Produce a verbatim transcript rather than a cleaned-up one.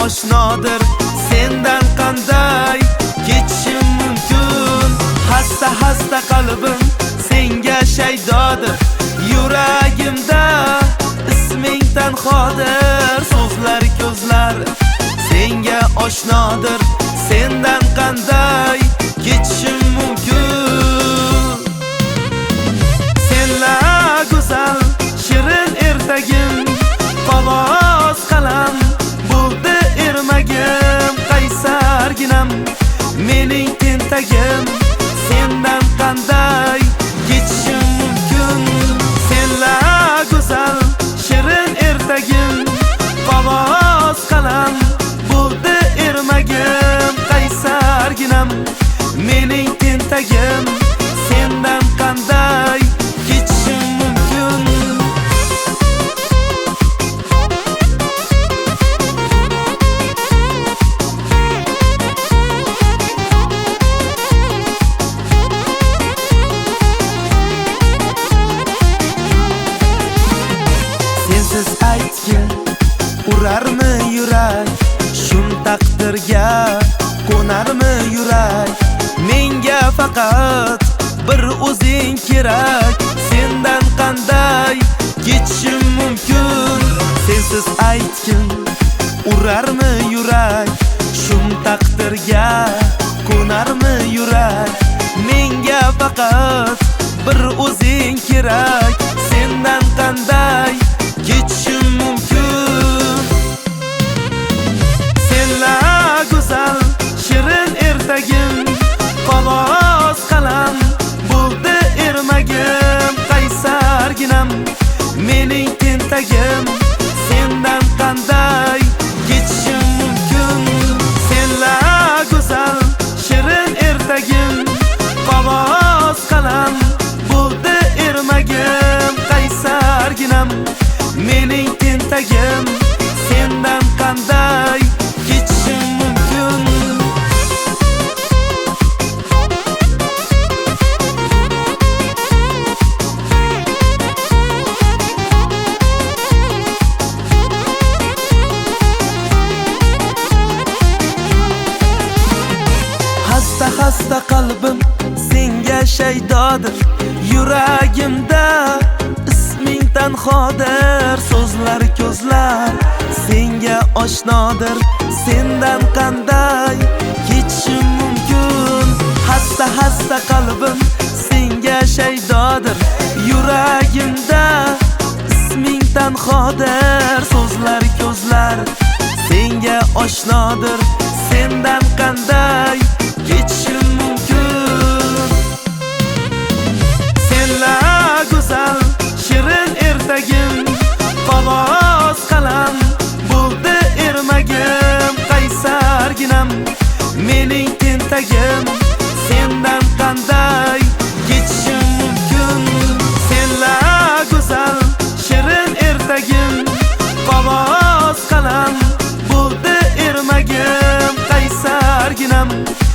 oshnodir, sendan qanday ketishim mumkin? Hasta hasta qalbim senga shaydodir, yuragimda isming tanhodir. So'zlar ko'zlar senga oshnodir, sendan qanday ketishim mumkin? Senla go'zal shirin ertagim, qog'oz qalam bo'ldi ermagim. Qaysarginam mening tentagim, sendan qanday ketishim mumkin? Senla go'zal shirin ertagim, qog'oz qalam bo'ldi ermagim. Qaysarginam mening tentagim, sendan qanday ketishim mumkin? Sensiz aytgin urarmi yurak, shum taqdirga qo'narmi yurak? Menga faqat bir o'zing kerak, sendan qanday ketishim mumkin? Sensiz aytgin urarmi yurak, shum taqdirga qo'narmi yurak? Menga faqat bir o'zing kerak, sendan qanday ketishim mumkin? Senla go'zal shirin ertagim, qog'oz qalam bo'ldi ermagim. Qaysarginam mening tentagim, sendan qanday ketishim mumkin? Senla go'zal shirin ertagim, qog'oz qalam bo'ldi ermagim. Qaysarginam mening tentagim, sendan qanday ketishim mumkin? Hasta hasta qalbim senga shaydodir, yuragimda isming tanhodir. So'zlar ko'zlar senga oshnodir, sendan qanday ketishim mumkin? Hasta hasta qalbim senga shaydodir, yuragimda isming tanhodir. So'zlar ko'zlar senga oshnodir, sendan qanday ketishim mumkin? Senla go'zal shirin ertagim, qog'oz qalam bo'ldi ermagim. Qaysarginam mening tentagim, sendan qanday ketishim mumkin? Senla go'zal shirin ertagim, qog'oz qalam bo'ldi ermagim. Qaysarginam